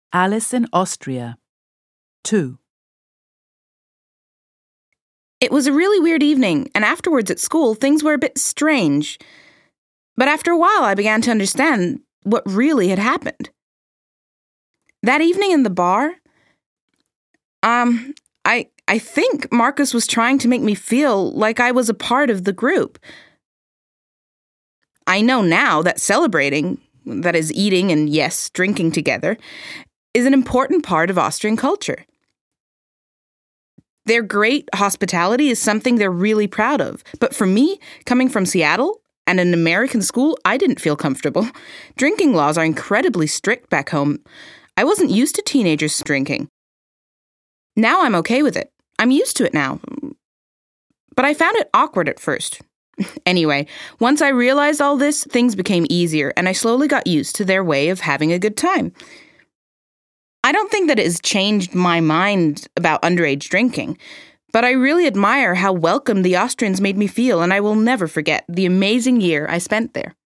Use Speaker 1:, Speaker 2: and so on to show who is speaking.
Speaker 1: Alice in Austria. 2.
Speaker 2: It was a really weird evening, and afterwards at school, things were a bit strange. But after a while, I began to understand what really had happened. That evening in the bar, I think Marcus was trying to make me feel like I was a part of the group. I know now that celebrating, that is eating and, yes, drinking together, is an important part of Austrian culture. Their great hospitality is something they're really proud of. But for me, coming from Seattle and an American school, I didn't feel comfortable. Drinking laws are incredibly strict back home. I wasn't used to teenagers drinking. Now I'm okay with it. I'm used to it now. But I found it awkward at first. Anyway, once I realized all this, things became easier, and I slowly got used to their way of having a good time. I don't think that it has changed my mind about underage drinking, but I really admire how welcome the Austrians made me feel, and I will never forget the amazing year I spent there.